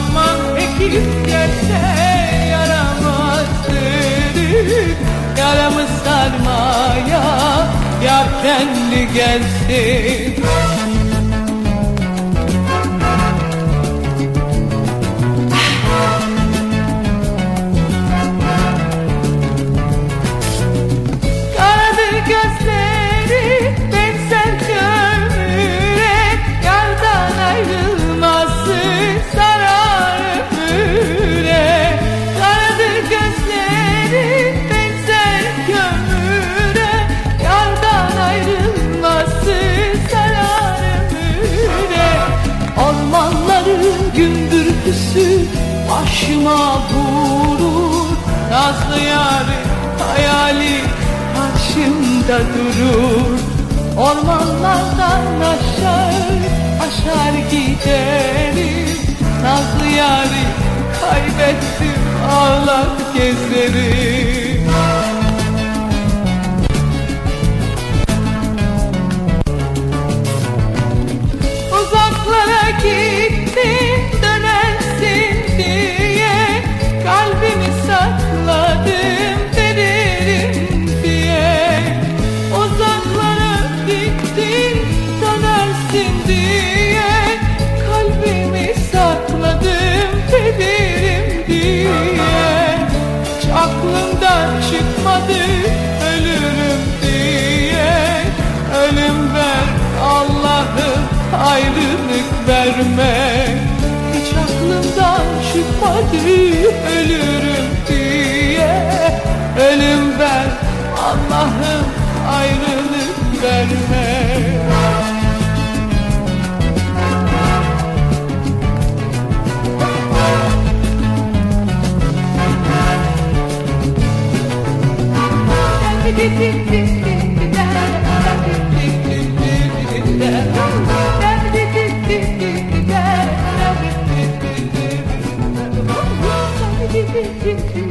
Aman ekip gelse yaramazdır, yaramı sarmaya yar kendi gelsin. Karadır gözleri benzer kömüre, yardan ayrılması sarar ömüre. Karadır gözleri benzer kömüre, yardan ayrılması sarar ömüre. Ormanların gümbürtüsü başıma vurur, nazlı yarı hayali karşımda durur. Ormanlardan aşar giderim, nazlı yâri kaybettim ağlar gezerim. Uzaklara gittim dönersin diye, kalbimi sakladım veririm diye. Uzaklara gittin dönersin diye, kalbimi sakladım veririm diye. Hiç aklımdan çıkmadı ölürüm diye. Ölüm ver Allah'ım, ayrılık verme. Hiç aklımdan çıkmadı ölürüm diye. Ölüm ver Allah'ım, ayrılık verme. Thank you.